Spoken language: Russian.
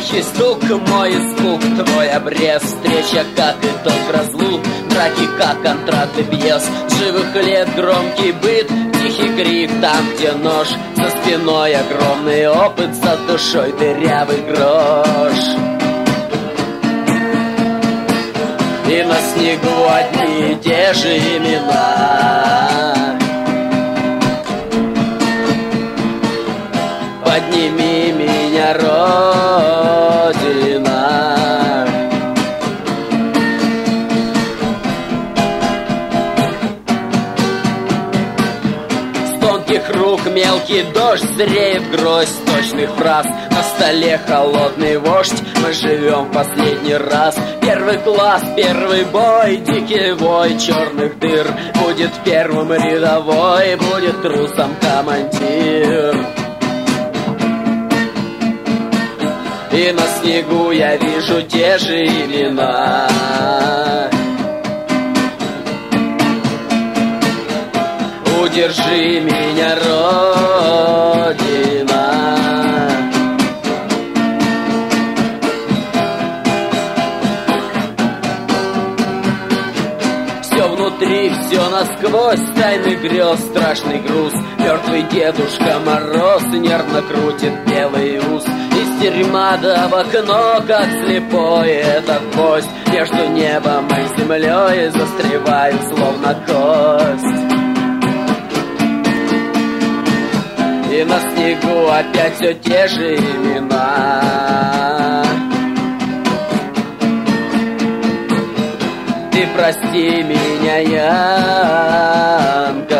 Тихий стук, мой испуг, твой обрез. Встреча, как итог разлук, драки, как контракты пьес. С живых лет громкий быт, тихий крик там, где нож. За спиной огромный опыт, за душой дырявый грош. И на снегу одни и те же имена. Подними меня, Родина. С тонких рук мелкий дождь, зреет гроздь точных фраз. На столе холодный вождь, мы живем в последний раз. Первый класс, первый бой, дикий вой черных дыр. Будет первым рядовой, будет трусом командир. И на снегу я вижу те же имена. Удержи меня, Родина. Все внутри, все насквозь, тайный грез, страшный груз. Мертвый Дедушка Мороз нервно крутит белый ус. Из тюрьма да в окно, как слепой этот гость. Между небом и землей застревает, словно кость. И на снегу опять все те же имена. Ты прости меня, Янка.